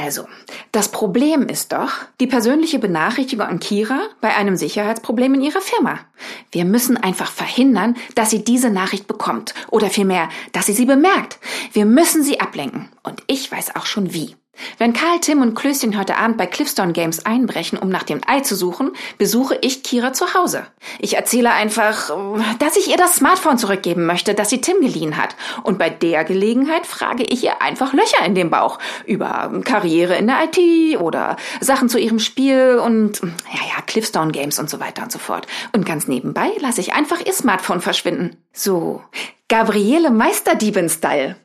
Also, das Problem ist doch die persönliche Benachrichtigung an Kira bei einem Sicherheitsproblem in ihrer Firma. Wir müssen einfach verhindern, dass sie diese Nachricht bekommt. Oder vielmehr, dass sie bemerkt. Wir müssen sie ablenken. Und ich weiß auch schon wie. Wenn Karl, Tim und Klößchen heute Abend bei Cliffstone Games einbrechen, um nach dem Ei zu suchen, besuche ich Kira zu Hause. Ich erzähle einfach, dass ich ihr das Smartphone zurückgeben möchte, das sie Tim geliehen hat. Und bei der Gelegenheit frage ich ihr einfach Löcher in den Bauch. Über Karriere in der IT oder Sachen zu ihrem Spiel und, Cliffstone Games und so weiter und so fort. Und ganz nebenbei lasse ich einfach ihr Smartphone verschwinden. So, Gabriele Meisterdiebin-Style.